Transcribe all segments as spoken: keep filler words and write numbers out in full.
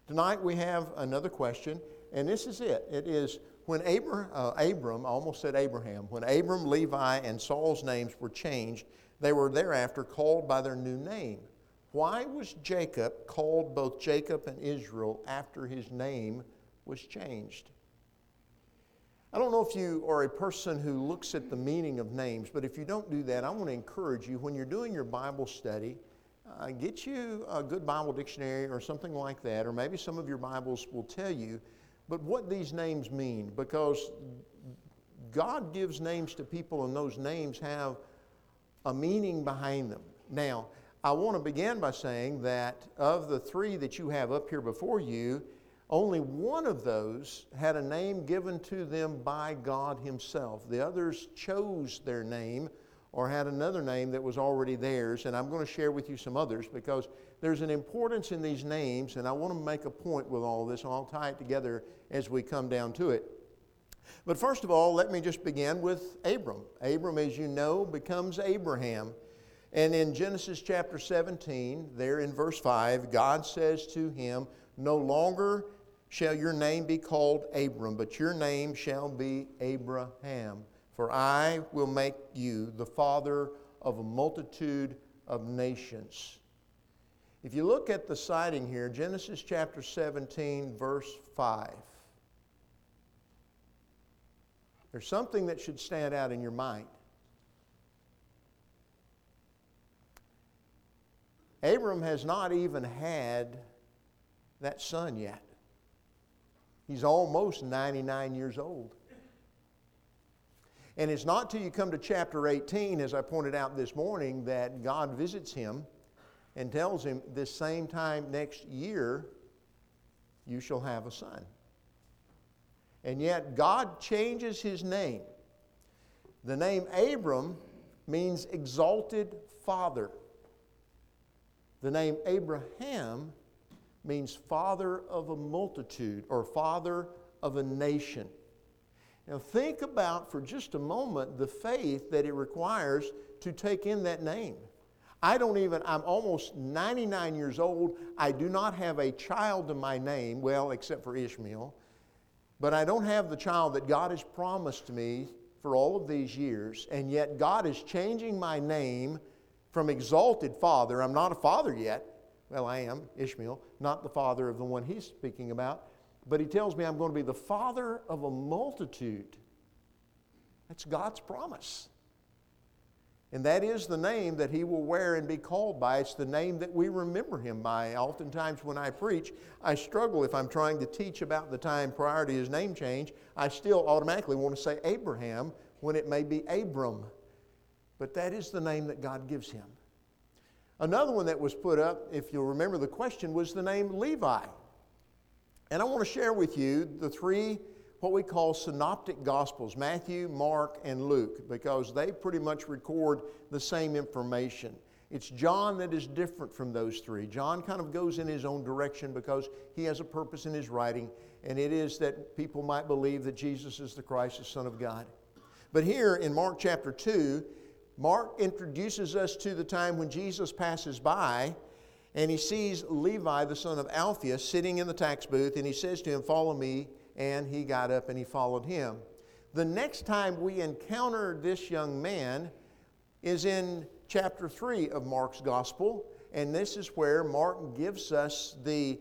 Tonight we have another question, and this is it. It is when Abram, uh, Abram, I almost said Abraham, when Abram, Levi, and Saul's names were changed, they were thereafter called by their new name. Why was Jacob called both Jacob and Israel after his name was changed? I don't know if you are a person who looks at the meaning of names, but if you don't do that, I want to encourage you, when you're doing your Bible study, uh, get you a good Bible dictionary or something like that, or maybe some of your Bibles will tell you, but what these names mean, because God gives names to people and those names have a meaning behind them. Now, I want to begin by saying that of the three that you have up here before you, only one of those had a name given to them by God Himself. The others chose their name or had another name that was already theirs, and I'm going to share with you some others because there's an importance in these names, and I want to make a point with all this, and I'll tie it together as we come down to it. But first of all, let me just begin with Abram. Abram, as you know, becomes Abraham. And in Genesis chapter seventeen, there in verse five, God says to him, "No longer shall your name be called Abram, but your name shall be Abraham. For I will make you the father of a multitude of nations." If you look at the citing here, Genesis chapter seventeen, verse five, there's something that should stand out in your mind. Abram has not even had that son yet. He's almost ninety-nine years old. And it's not till you come to chapter eighteen, as I pointed out this morning, that God visits him and tells him, this same time next year, you shall have a son. And yet God changes his name. The name Abram means exalted father. The name Abraham means father of a multitude or father of a nation. Now think about for just a moment the faith that it requires to take in that name. I don't even, I'm almost ninety-nine years old. I do not have a child to my name, well, except for Ishmael. But I don't have the child that God has promised me for all of these years. And yet God is changing my name from exalted father. I'm not a father yet. Well, I am, Ishmael, not the father of the one he's speaking about. But he tells me I'm going to be the father of a multitude. That's God's promise. And that is the name that he will wear and be called by. It's the name that we remember him by. Oftentimes when I preach, I struggle if I'm trying to teach about the time prior to his name change. I still automatically want to say Abraham when it may be Abram. But that is the name that God gives him. Another one that was put up, if you'll remember the question, was the name Levi. And I want to share with you the three, what we call synoptic gospels, Matthew, Mark, and Luke, because they pretty much record the same information. It's John that is different from those three. John kind of goes in his own direction because he has a purpose in his writing, and it is that people might believe that Jesus is the Christ, the Son of God. But here in Mark chapter two, Mark introduces us to the time when Jesus passes by, and he sees Levi, the son of Alphaeus, sitting in the tax booth, and he says to him, "Follow me," and he got up and he followed him. The next time we encounter this young man is in chapter three of Mark's gospel, and this is where Mark gives us the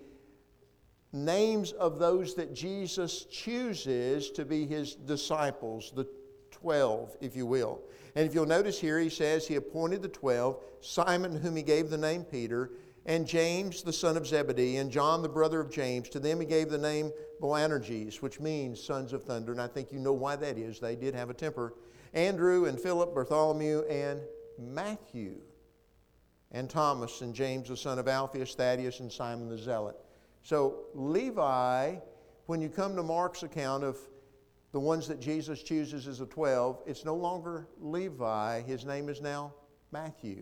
names of those that Jesus chooses to be his disciples, the twelve, if you will. And if you'll notice here, he says he appointed the twelve, Simon, whom he gave the name Peter, and James, the son of Zebedee, and John, the brother of James. To them he gave the name Boanerges, which means sons of thunder, and I think you know why that is. They did have a temper. Andrew and Philip, Bartholomew, and Matthew, and Thomas, and James, the son of Alphaeus, Thaddeus, and Simon the Zealot. So Levi, when you come to Mark's account of the ones that Jesus chooses as the twelve, it's no longer Levi. His name is now Matthew.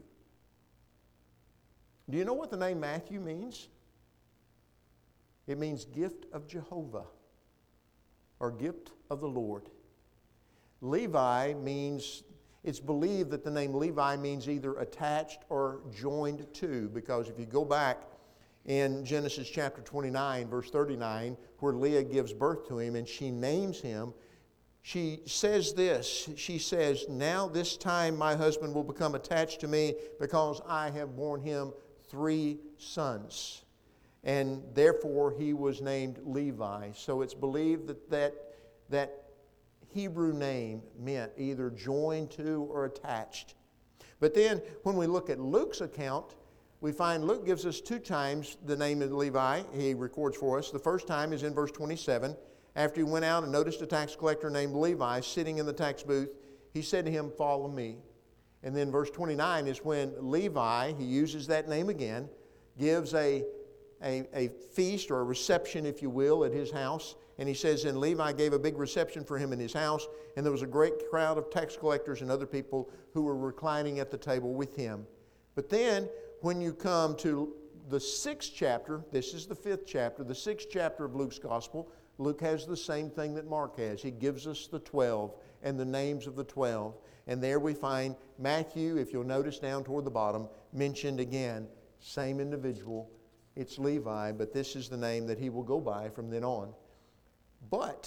Do you know what the name Matthew means? It means gift of Jehovah, or gift of the Lord. Levi means, it's believed that the name Levi means either attached or joined to, because if you go back in Genesis chapter twenty-nine, verse thirty-nine, where Leah gives birth to him and she names him, she says this. She says, "Now this time my husband will become attached to me because I have borne him three sons." And therefore he was named Levi. So it's believed that that, that Hebrew name meant either joined to or attached. But then when we look at Luke's account, we find Luke gives us two times the name of Levi. He records for us. The first time is in verse twenty-seven. After he went out and noticed a tax collector named Levi sitting in the tax booth, he said to him, "Follow me." And then verse twenty-nine is when Levi, he uses that name again, gives a, a, a feast or a reception, if you will, at his house. And he says, and Levi gave a big reception for him in his house, and there was a great crowd of tax collectors and other people who were reclining at the table with him. But then, when you come to the sixth chapter, this is the fifth chapter, the sixth chapter of Luke's Gospel, Luke has the same thing that Mark has. He gives us the twelve and the names of the twelve. And there we find Matthew, if you'll notice down toward the bottom, mentioned again, same individual. It's Levi, but this is the name that he will go by from then on. But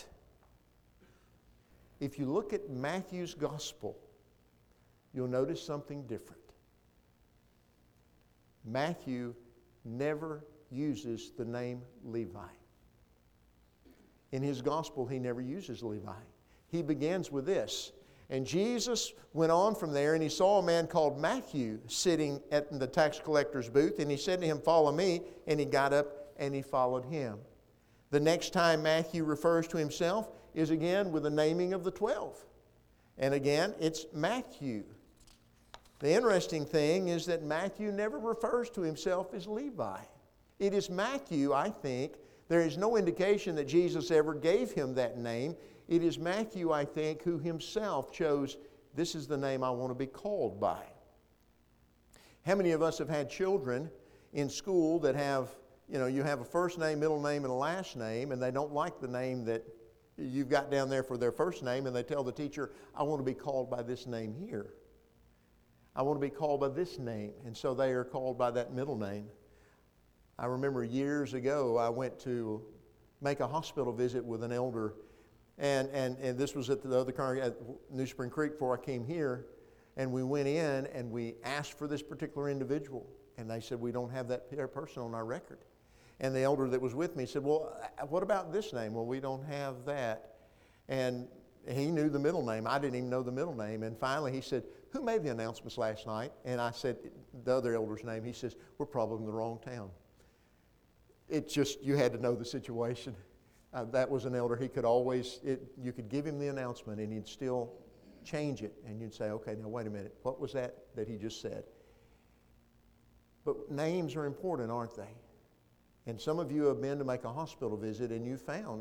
if you look at Matthew's Gospel, you'll notice something different. Matthew never uses the name Levi. In his gospel, he never uses Levi. He begins with this. And Jesus went on from there, and he saw a man called Matthew sitting at the tax collector's booth, and he said to him, "Follow me," and he got up and he followed him. The next time Matthew refers to himself is again with the naming of the twelve. And again, it's Matthew. The interesting thing is that Matthew never refers to himself as Levi. It is Matthew, I think. There is no indication that Jesus ever gave him that name. It is Matthew, I think, who himself chose, this is the name I want to be called by. How many of us have had children in school that have, you know, you have a first name, middle name, and a last name, and they don't like the name that you've got down there for their first name, and they tell the teacher, "I want to be called by this name here. I want to be called by this name." And so they are called by that middle name. I remember years ago, I went to make a hospital visit with an elder, and, and, and this was at the other congregation at New Spring Creek before I came here, and we went in and we asked for this particular individual, and they said, "We don't have that person on our record." And the elder that was with me said, "Well, what about this name?" "Well, we don't have that." And he knew the middle name. I didn't even know the middle name. And finally he said, "Who made the announcements last night?" And I said, the other elder's name. He says, "We're probably in the wrong town." It just, you had to know the situation. Uh, that was an elder. He could always, it, you could give him the announcement and he'd still change it. And you'd say, "Okay, now wait a minute. What was that that he just said?" But names are important, aren't they? And some of you have been to make a hospital visit and you found,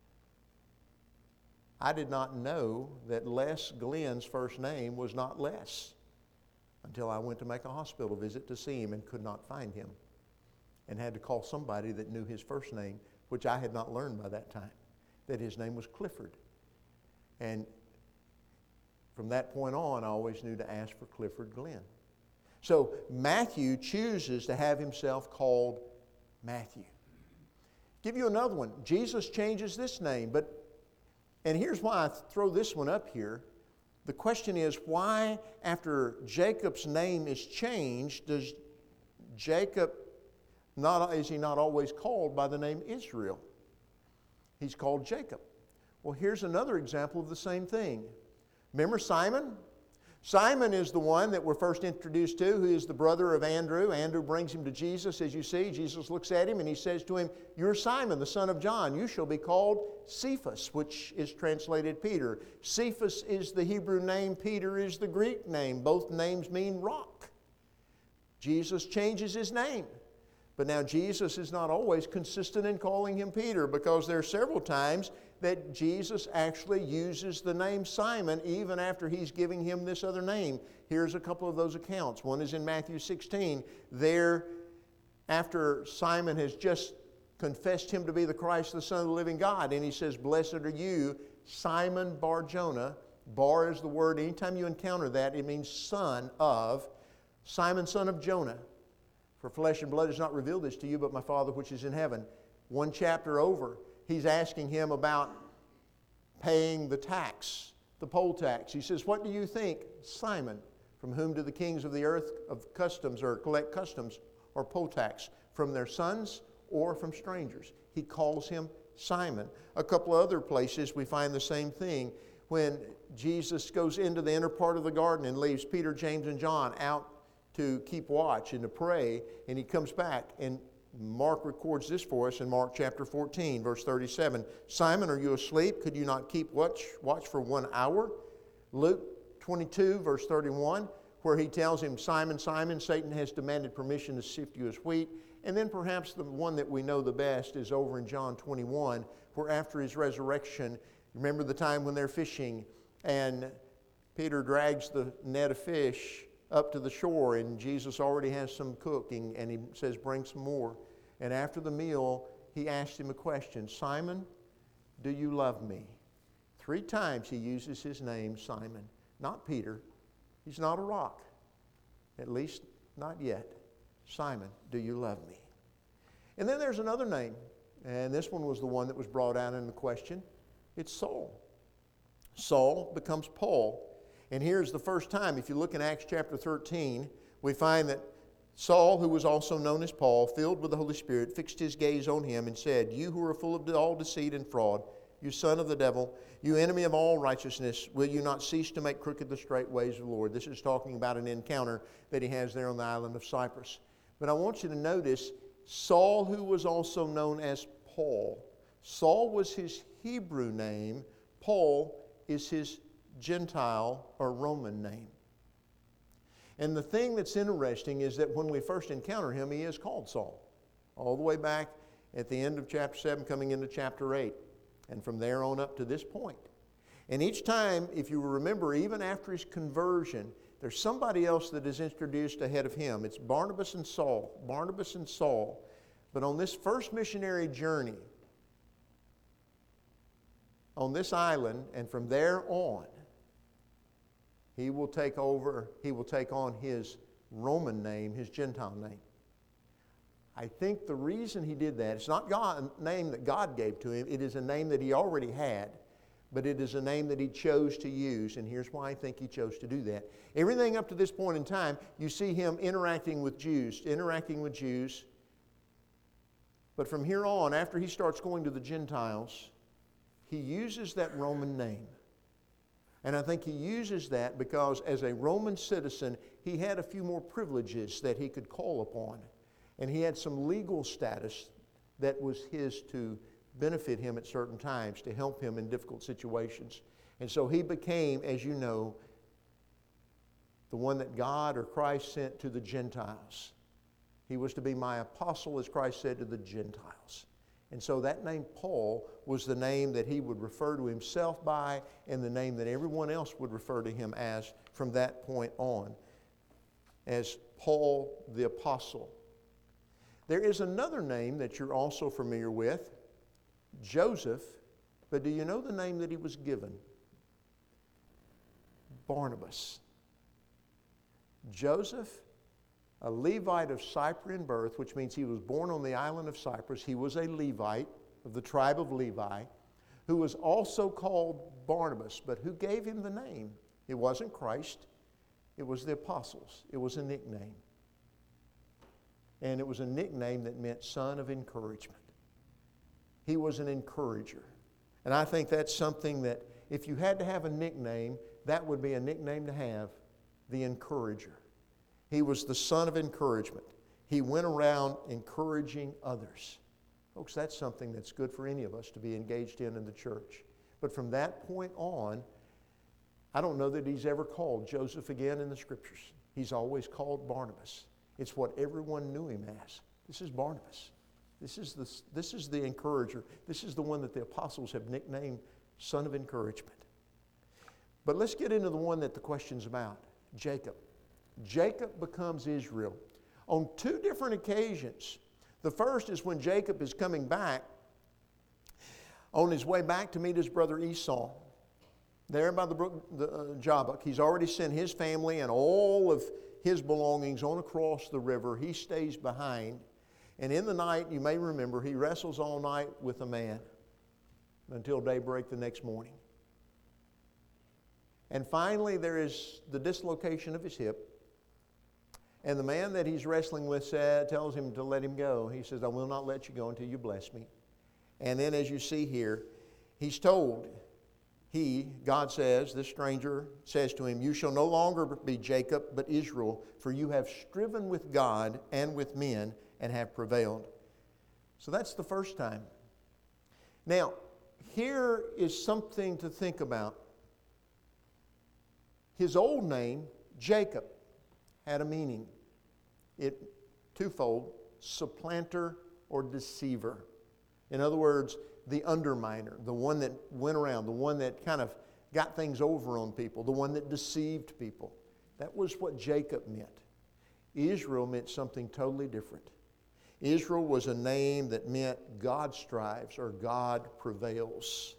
I did not know that Les Glenn's first name was not Les until I went to make a hospital visit to see him and could not find him, and had to call somebody that knew his first name, which I had not learned by that time, that his name was Clifford. And from that point on, I always knew to ask for Clifford Glenn. So Matthew chooses to have himself called Matthew. Give you another one. Jesus changes this name, but, and here's why I throw this one up here. The question is, why after Jacob's name is changed, does Jacob Not, is he not always called by the name Israel? He's called Jacob. Well, here's another example of the same thing. Remember Simon? Simon is the one that we're first introduced to, who is the brother of Andrew. Andrew brings him to Jesus, as you see. Jesus looks at him and he says to him, "You're Simon, the son of John. You shall be called Cephas," which is translated Peter. Cephas is the Hebrew name. Peter is the Greek name. Both names mean rock. Jesus changes his name. But now Jesus is not always consistent in calling him Peter, because there are several times that Jesus actually uses the name Simon even after he's giving him this other name. Here's a couple of those accounts. One is in Matthew sixteen. There, after Simon has just confessed him to be the Christ, the Son of the living God, and he says, "Blessed are you, Simon Bar-Jonah." Bar is the word, anytime you encounter that, it means son of. Simon, son of Jonah. For flesh and blood has not revealed this to you, but my Father which is in heaven. One chapter over, he's asking him about paying the tax, the poll tax. He says, what do you think, Simon? From whom do the kings of the earth of customs or collect customs or poll tax? From their sons or from strangers? He calls him Simon. A couple of other places we find the same thing. When Jesus goes into the inner part of the garden and leaves Peter, James, and John out to keep watch and to pray, and he comes back, and Mark records this for us in Mark chapter fourteen, verse thirty-seven. Simon, are you asleep? Could you not keep watch, watch for one hour? Luke twenty-two, verse thirty-one, where he tells him, Simon, Simon, Satan has demanded permission to sift you as wheat. And then perhaps the one that we know the best is over in John twenty-one, where after his resurrection, remember the time when they're fishing, and Peter drags the net of fish up to the shore, and Jesus already has some cooking, and he says, bring some more. And after the meal, he asked him a question, Simon, do you love me? Three times he uses his name, Simon. Not Peter. He's not a rock. At least not yet. Simon, do you love me? And then there's another name, and this one was the one that was brought out in the question. It's Saul. Saul becomes Paul. And here's the first time, if you look in Acts chapter thirteen, we find that Saul, who was also known as Paul, filled with the Holy Spirit, fixed his gaze on him and said, you who are full of all deceit and fraud, you son of the devil, you enemy of all righteousness, will you not cease to make crooked the straight ways of the Lord? This is talking about an encounter that he has there on the island of Cyprus. But I want you to notice Saul, who was also known as Paul. Saul was his Hebrew name. Paul is his Gentile or Roman name. And the thing that's interesting is that when we first encounter him, he is called Saul. All the way back at the end of chapter seven, coming into chapter eight. And from there on up to this point. And each time, if you remember, even after his conversion, there's somebody else that is introduced ahead of him. It's Barnabas and Saul. Barnabas and Saul. But on this first missionary journey, on this island, and from there on, he will take over, he will take on his Roman name, his Gentile name. I think the reason he did that, it's not God, a name that God gave to him. It is a name that he already had, but it is a name that he chose to use, and here's why I think he chose to do that. Everything up to this point in time, you see him interacting with Jews, interacting with Jews. But from here on, after he starts going to the Gentiles, he uses that Roman name. And I think he uses that because as a Roman citizen, he had a few more privileges that he could call upon. And he had some legal status that was his to benefit him at certain times, to help him in difficult situations. And so he became, as you know, the one that God or Christ sent to the Gentiles. He was to be my apostle, as Christ said, to the Gentiles. And so that name Paul was the name that he would refer to himself by and the name that everyone else would refer to him as from that point on, as Paul the Apostle. There is another name that you're also familiar with, Joseph, but do you know the name that he was given? Barnabas. Joseph, a Levite of Cyprian birth, which means he was born on the island of Cyprus. He was a Levite of the tribe of Levi, who was also called Barnabas. But who gave him the name? It wasn't Christ. It was the apostles. It was a nickname. And it was a nickname that meant son of encouragement. He was an encourager. And I think that's something that if you had to have a nickname, that would be a nickname to have, the encourager. He was the son of encouragement. He went around encouraging others. Folks, that's something that's good for any of us to be engaged in in the church. But from that point on, I don't know that he's ever called Joseph again in the Scriptures. He's always called Barnabas. It's what everyone knew him as. This is Barnabas. This is the, this is the encourager. This is the one that the apostles have nicknamed son of encouragement. But let's get into the one that the question's about, Jacob. Jacob becomes Israel on two different occasions. The first is when Jacob is coming back on his way back to meet his brother Esau. There by the brook the, uh, Jabbok. He's already sent his family and all of his belongings on across the river. He stays behind. And in the night, you may remember, he wrestles all night with a man until daybreak the next morning. And finally, there is the dislocation of his hip. And the man that he's wrestling with said, tells him to let him go. He says, I will not let you go until you bless me. And then as you see here, he's told, he, God says, this stranger says to him, you shall no longer be Jacob, but Israel, for you have striven with God and with men and have prevailed. So that's the first time. Now, here is something to think about. His old name, Jacob, had a meaning. It twofold, supplanter or deceiver. In other words, the underminer, the one that went around, the one that kind of got things over on people, the one that deceived people. That was what Jacob meant. Israel meant something totally different. Israel was a name that meant God strives or God prevails.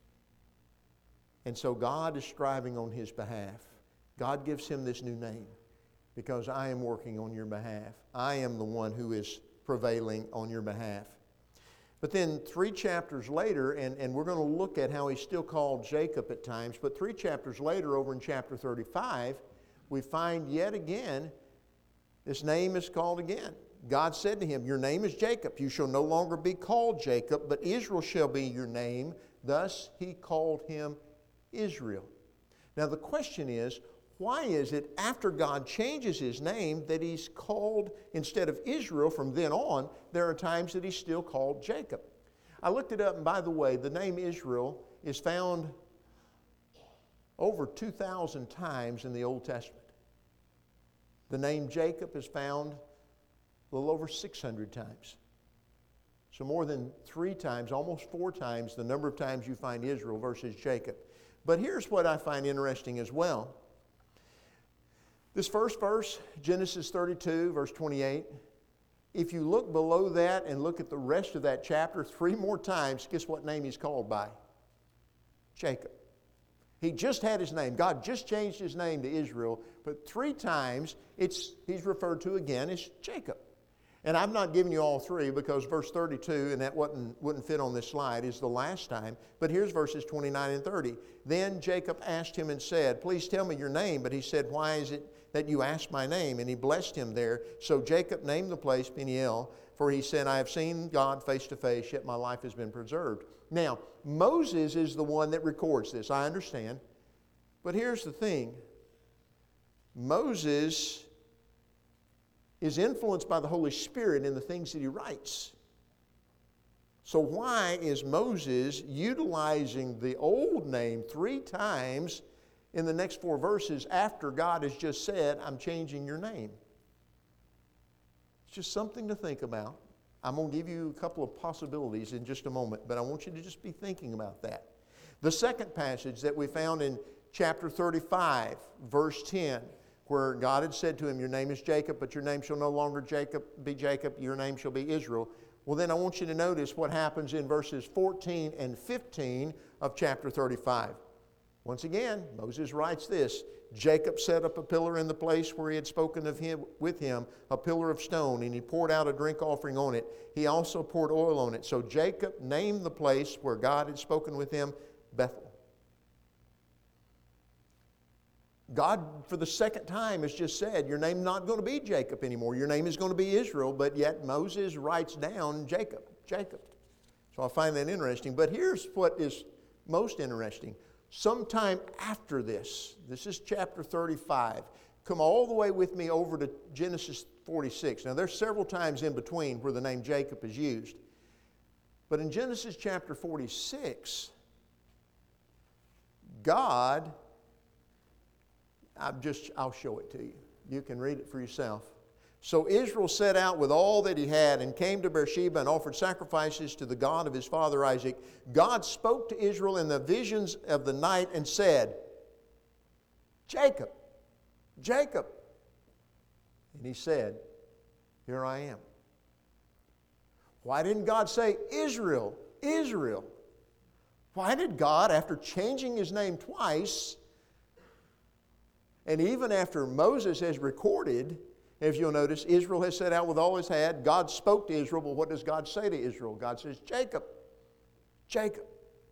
And so God is striving on his behalf. God gives him this new name because I am working on your behalf. I am the one who is prevailing on your behalf. But then three chapters later, and, and we're going to look at how he's still called Jacob at times, but three chapters later over in chapter thirty-five, we find yet again this name is called again. God said to him, your name is Jacob. You shall no longer be called Jacob, but Israel shall be your name. Thus he called him Israel. Now the question is, why is it after God changes his name that he's called, instead of Israel from then on, there are times that he's still called Jacob? I looked it up, and by the way, the name Israel is found over two thousand times in the Old Testament. The name Jacob is found a little over six hundred times. So more than three times, almost four times, the number of times you find Israel versus Jacob. But here's what I find interesting as well. This first verse, Genesis thirty-two, verse twenty-eight, if you look below that and look at the rest of that chapter three more times, guess what name he's called by? Jacob. He just had his name. God just changed his name to Israel, but three times it's he's referred to again as Jacob. And I've not given you all three because verse thirty-two, and that wouldn't, wouldn't fit on this slide, is the last time. But here's verses twenty-nine and thirty. Then Jacob asked him and said, please tell me your name. But he said, why is it that you ask my name? And he blessed him there. So Jacob named the place Peniel, for he said, I have seen God face to face, yet my life has been preserved. Now, Moses is the one that records this, I understand. But here's the thing. Moses is influenced by the Holy Spirit in the things that he writes. So why is Moses utilizing the old name three times in the next four verses after God has just said, I'm changing your name? It's just something to think about. I'm going to give you a couple of possibilities in just a moment, but I want you to just be thinking about that. The second passage that we found in chapter thirty-five, verse ten, where God had said to him, your name is Jacob, but your name shall no longer Jacob be Jacob, your name shall be Israel. Well, then I want you to notice what happens in verses fourteen and fifteen of chapter thirty-five. Once again, Moses writes this, Jacob set up a pillar in the place where he had spoken of him with him, a pillar of stone, and he poured out a drink offering on it. He also poured oil on it. So Jacob named the place where God had spoken with him, Bethel. God, for the second time, has just said, your name's not going to be Jacob anymore. Your name is going to be Israel, but yet Moses writes down Jacob, Jacob. So I find that interesting. But here's what is most interesting. Sometime after this, this is chapter thirty-five, come all the way with me over to Genesis forty-six. Now, there's several times in between where the name Jacob is used. But in Genesis chapter forty-six, God... I'm just, I'll show it to you. You can read it for yourself. So Israel set out with all that he had and came to Beersheba and offered sacrifices to the God of his father Isaac. God spoke to Israel in the visions of the night and said, Jacob, Jacob. And he said, here I am. Why didn't God say Israel, Israel? Why did God, after changing his name twice, And even after Moses has recorded, if you'll notice, Israel has set out with all his had. God spoke to Israel, but what does God say to Israel? God says, Jacob, Jacob.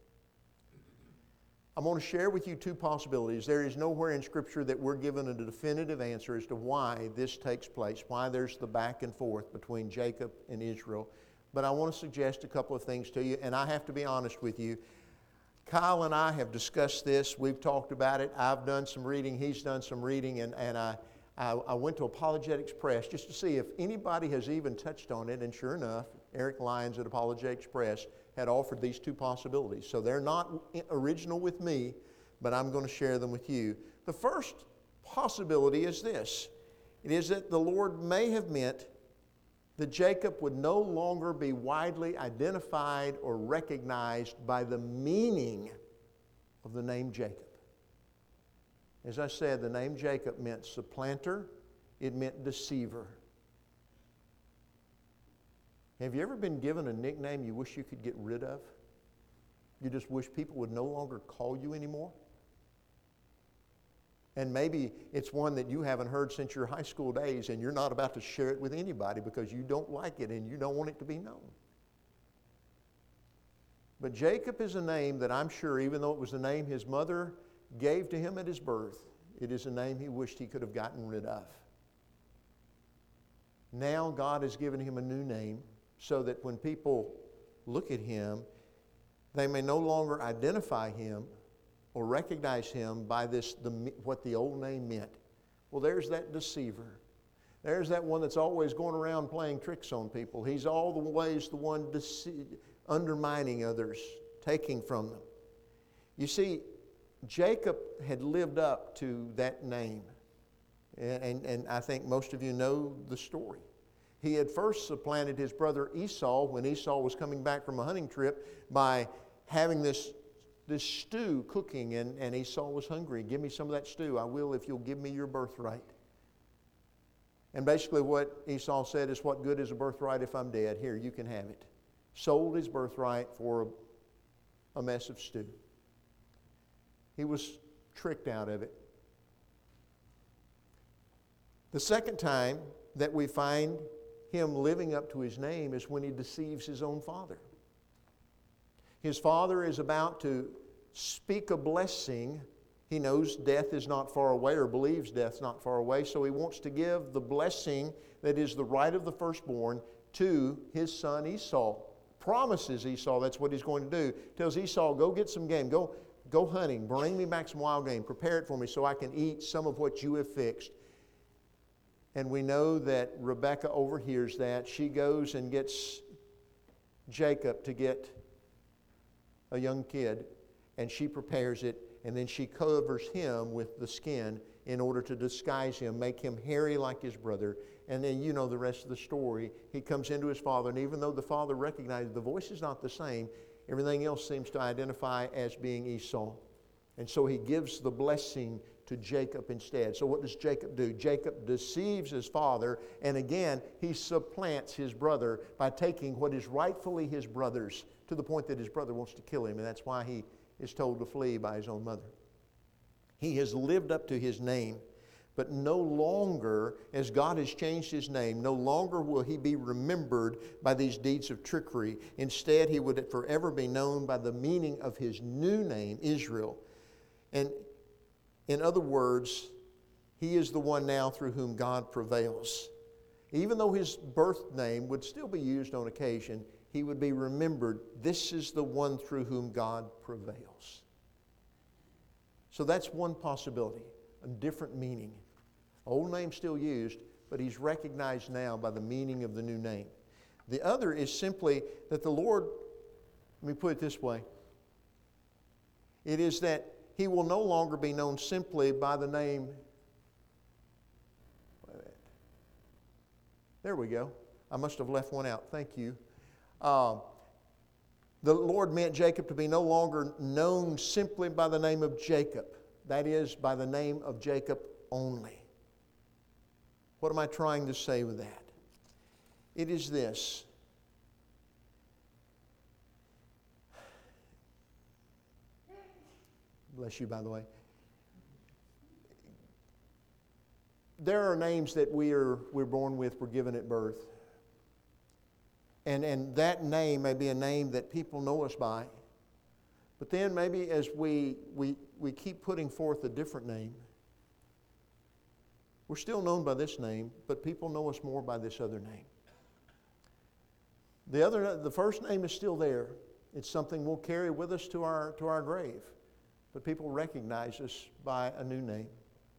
I'm going to share with you two possibilities. There is nowhere in Scripture that we're given a definitive answer as to why this takes place, why there's the back and forth between Jacob and Israel. But I want to suggest a couple of things to you, and I have to be honest with you. Kyle and I have discussed this. We've talked about it. I've done some reading. He's done some reading, and, and I, I, I went to Apologetics Press just to see if anybody has even touched on it, and sure enough, Eric Lyons at Apologetics Press had offered these two possibilities. So they're not original with me, but I'm going to share them with you. The first possibility is this. It is that the Lord may have meant that Jacob would no longer be widely identified or recognized by the meaning of the name Jacob. As I said, the name Jacob meant supplanter. It meant deceiver. Have you ever been given a nickname you wish you could get rid of? You just wish people would no longer call you anymore? And maybe it's one that you haven't heard since your high school days, and you're not about to share it with anybody because you don't like it and you don't want it to be known. But Jacob is a name that I'm sure, even though it was the name his mother gave to him at his birth, it is a name he wished he could have gotten rid of. Now God has given him a new name, so that when people look at him, they may no longer identify him or recognize him by this, the, what the old name meant. Well, there's that deceiver. There's that one that's always going around playing tricks on people. He's all the ways the one dece- undermining others, taking from them. You see, Jacob had lived up to that name. And, and, and I think most of you know the story. He had first supplanted his brother Esau when Esau was coming back from a hunting trip by having this, this stew cooking, and, and Esau was hungry. Give me some of that stew. I will if you'll give me your birthright. And basically what Esau said is, what good is a birthright if I'm dead? Here, you can have it. Sold his birthright for a, a mess of stew. He was tricked out of it. The second time that we find him living up to his name is when he deceives his own father. His father is about to speak a blessing. He knows death is not far away, or believes death's not far away, so he wants to give the blessing that is the right of the firstborn to his son Esau. Promises Esau that's what he's going to do. Tells Esau, go get some game, go, go hunting, bring me back some wild game, prepare it for me so I can eat some of what you have fixed. And we know that Rebekah overhears that. She goes and gets Jacob to get a young kid, and she prepares it, and then she covers him with the skin in order to disguise him, make him hairy like his brother. And then you know the rest of the story. He comes into his father, and even though the father recognizes the voice is not the same, everything else seems to identify as being Esau. And so he gives the blessing to Jacob instead. So what does Jacob do? Jacob deceives his father, and again, he supplants his brother by taking what is rightfully his brother's, to the point that his brother wants to kill him, and that's why he is told to flee by his own mother. He has lived up to his name, but no longer, as God has changed his name, no longer will he be remembered by these deeds of trickery. Instead, he would forever be known by the meaning of his new name, Israel. And in other words, he is the one now through whom God prevails. Even though his birth name would still be used on occasion, he would be remembered, this is the one through whom God prevails. So that's one possibility, a different meaning. Old name still used, but he's recognized now by the meaning of the new name. The other is simply that the Lord, let me put it this way, it is that he will no longer be known simply by the name. There we go. I must have left one out. Thank you. Uh, the Lord meant Jacob to be no longer known simply by the name of Jacob. That is, by the name of Jacob only. What am I trying to say with that? It is this. Bless you, by the way. there are names that we are, we're born with, we're given at birth. And, and that name may be a name that people know us by. But then maybe as we, we, we keep putting forth a different name, we're still known by this name, but people know us more by this other name. The other, the first name is still there. It's something we'll carry with us to our, to our grave. But people recognize us by a new name.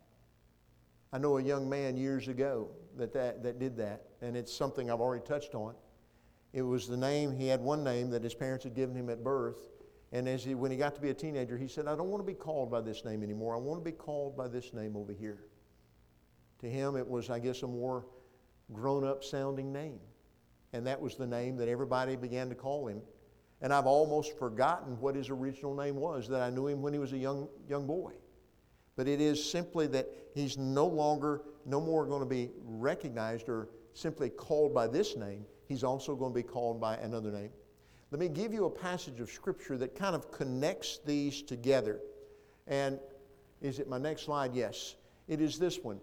I know a young man years ago that, that, that did that, and it's something I've already touched on. It was the name, he had one name that his parents had given him at birth, and as he, when he got to be a teenager, he said, I don't want to be called by this name anymore. I want to be called by this name over here. To him, it was, I guess, a more grown-up sounding name. And that was the name that everybody began to call him. And I've almost forgotten what his original name was, that I knew him when he was a young, young boy. But it is simply that he's no longer, no more going to be recognized or simply called by this name. He's also going to be called by another name. Let me give you a passage of Scripture that kind of connects these together. And is it my next slide? Yes. It is this one.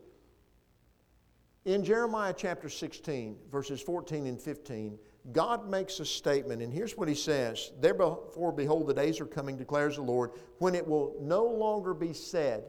In Jeremiah chapter sixteen, verses fourteen and fifteen, God makes a statement, and here's what he says. Therefore, behold, the days are coming, declares the Lord, when it will no longer be said,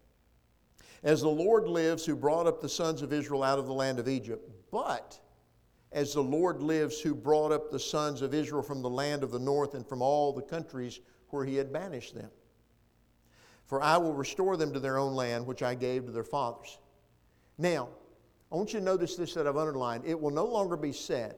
as the Lord lives who brought up the sons of Israel out of the land of Egypt, but as the Lord lives who brought up the sons of Israel from the land of the north and from all the countries where he had banished them. For I will restore them to their own land, which I gave to their fathers. Now, I want you to notice this that I've underlined. It will no longer be said.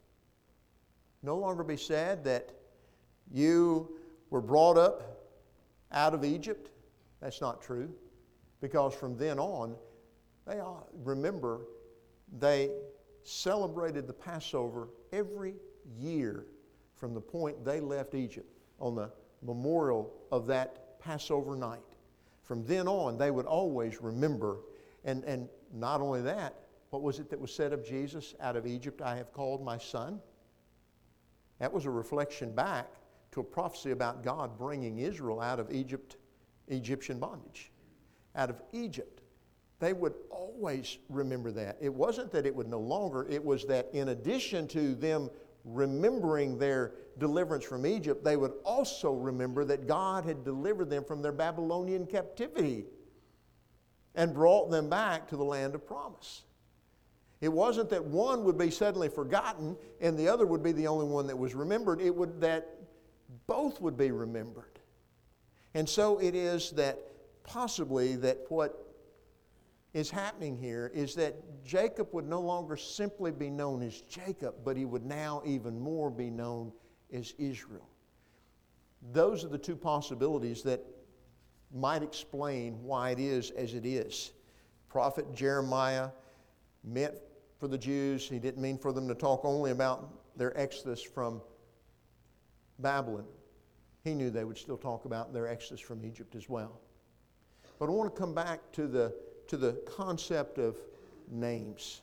No longer be said that you were brought up out of Egypt. That's not true. Because from then on, they all, remember, they celebrated the Passover every year from the point they left Egypt on the memorial of that Passover night. From then on, they would always remember. And, and not only that, what was it that was said of Jesus? Out of Egypt I have called my son. That was a reflection back to a prophecy about God bringing Israel out of Egypt, Egyptian bondage. Out of Egypt. They would always remember that. It wasn't that it would no longer, it was that in addition to them remembering their deliverance from Egypt, they would also remember that God had delivered them from their Babylonian captivity and brought them back to the land of promise. It wasn't that one would be suddenly forgotten and the other would be the only one that was remembered. It would that both would be remembered. And so it is that possibly that what is happening here is that Jacob would no longer simply be known as Jacob, but he would now even more be known as Israel. Those are the two possibilities that might explain why it is as it is. Prophet Jeremiah meant for the Jews, he didn't mean for them to talk only about their exodus from Babylon. He knew they would still talk about their exodus from Egypt as well. But I want to come back to the, to the concept of names.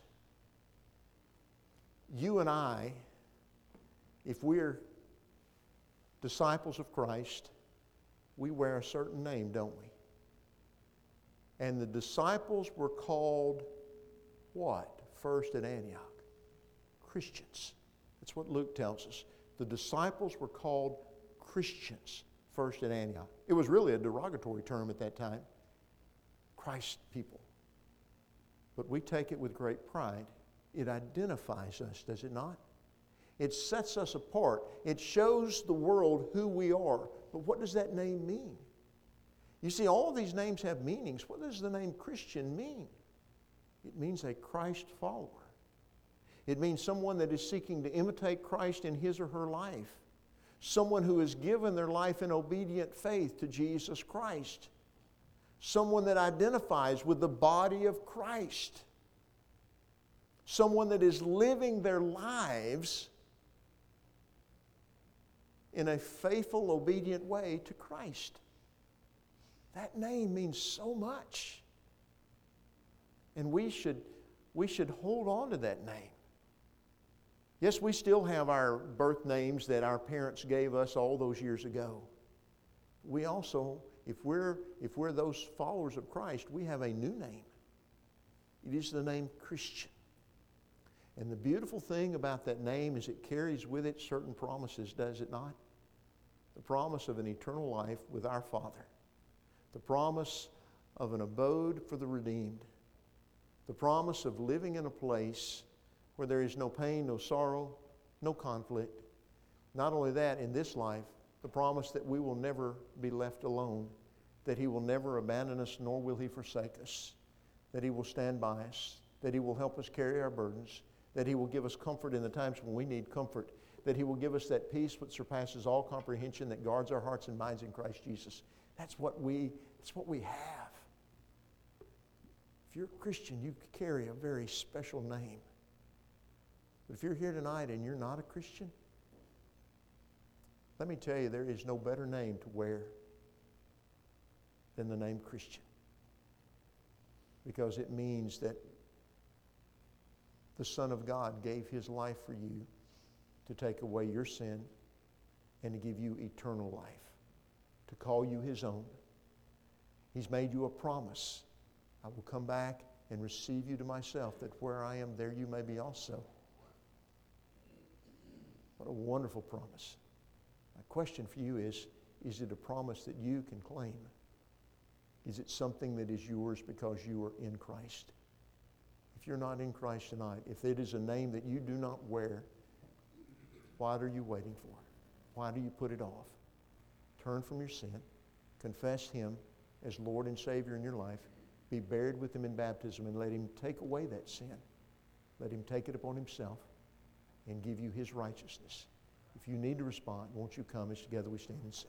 You and I, if we're disciples of Christ, we wear a certain name, don't we? And the disciples were called what? First at Antioch? Christians. That's what Luke tells us. The disciples were called Christians first at Antioch. It was really a derogatory term at that time. Christ people. But we take it with great pride. It identifies us, does it not? It sets us apart. It shows the world who we are. But what does that name mean? You see, all of these names have meanings. What does the name Christian mean? It means a Christ follower. It means someone that is seeking to imitate Christ in his or her life. Someone who has given their life in obedient faith to Jesus Christ. Someone that identifies with the body of Christ. Someone that is living their lives in a faithful, obedient way to Christ. That name means so much. And we should, we should hold on to that name. Yes, we still have our birth names that our parents gave us all those years ago. We also, if we're, if we're those followers of Christ, we have a new name. It is the name Christian. And the beautiful thing about that name is it carries with it certain promises, does it not? The promise of an eternal life with our Father. The promise of an abode for the redeemed. The promise of living in a place where there is no pain, no sorrow, no conflict. Not only that, in this life, the promise that we will never be left alone, that He will never abandon us, nor will He forsake us, that He will stand by us, that He will help us carry our burdens, that He will give us comfort in the times when we need comfort, that He will give us that peace which surpasses all comprehension, that guards our hearts and minds in Christ Jesus. That's what we, that's what we have. If you're a Christian, you carry a very special name. But if you're here tonight and you're not a Christian, let me tell you, there is no better name to wear than the name Christian. Because it means that the Son of God gave His life for you to take away your sin and to give you eternal life, to call you His own. He's made you a promise. I will come back and receive you to myself, that where I am, there you may be also. What a wonderful promise. My question for you is, is it a promise that you can claim? Is it something that is yours because you are in Christ? If you're not in Christ tonight, if it is a name that you do not wear, what are you waiting for? Why do you put it off? Turn from your sin. Confess Him as Lord and Savior in your life. Be buried with Him in baptism and let Him take away that sin. Let Him take it upon Himself and give you His righteousness. If you need to respond, won't you come as together we stand and sing?